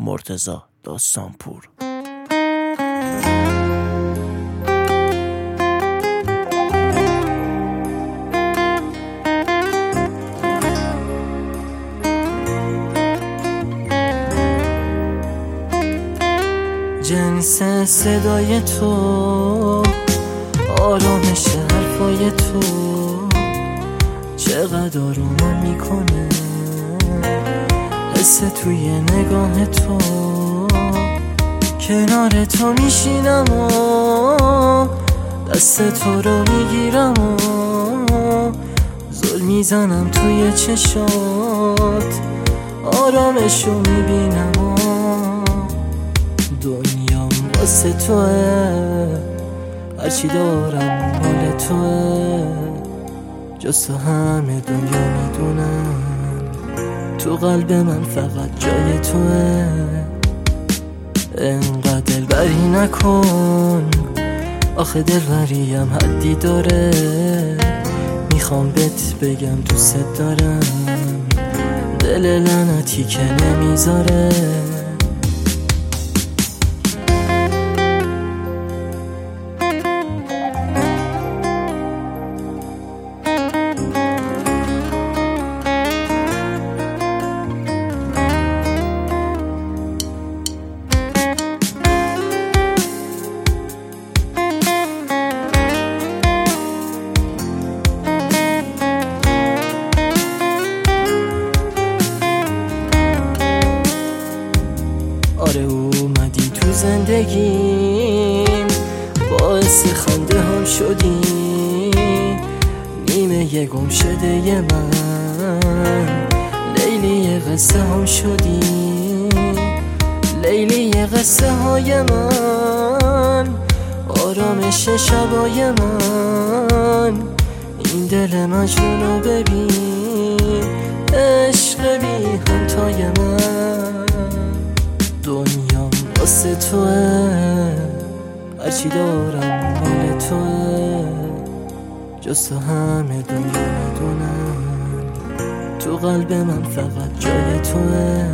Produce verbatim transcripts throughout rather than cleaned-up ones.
مرتضی داستانپور. جنس صدای تو، آرامش حرفای تو، چقدر آرومم میکنه حس توی نگاه تو. کنار تو میشینم و دست تو رو میگیرم و زل میزنم توی چشات، آرامشو میبینم و دنیام واسه توه، هرچی دارم مال توه، جز تو همه دنیا میدونم، تو قلب من فقط جای توه. انقدر دلبری نکن، آخه دلبریم حدی داره، میخوام بهت بگم دوست دارم، دل لعنتی که نمیذاره. آره اومدی تو زندگیم، باعث خنده هم شدی، نیمه یه گم شده ی من، لیلی قصه هم شدی، لیلی قصه های من، آرامش شبای من. این دل مجنونو ببین، عشق بی همتای من، دنیام واسه توه، هرچی دارم مال توه، جز تو همه دنیا میدونم، تو قلب من فقط جای توه.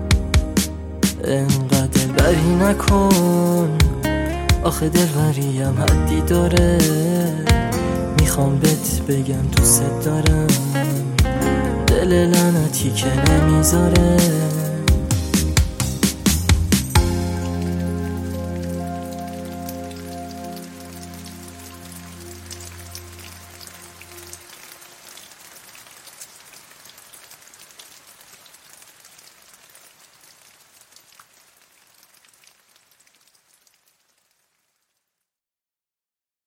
انقدر دلبری نکن، آخه دلبریم حدی داره، میخوام بهت بگم دوست دارم، دل لعنتی که نمیذاره.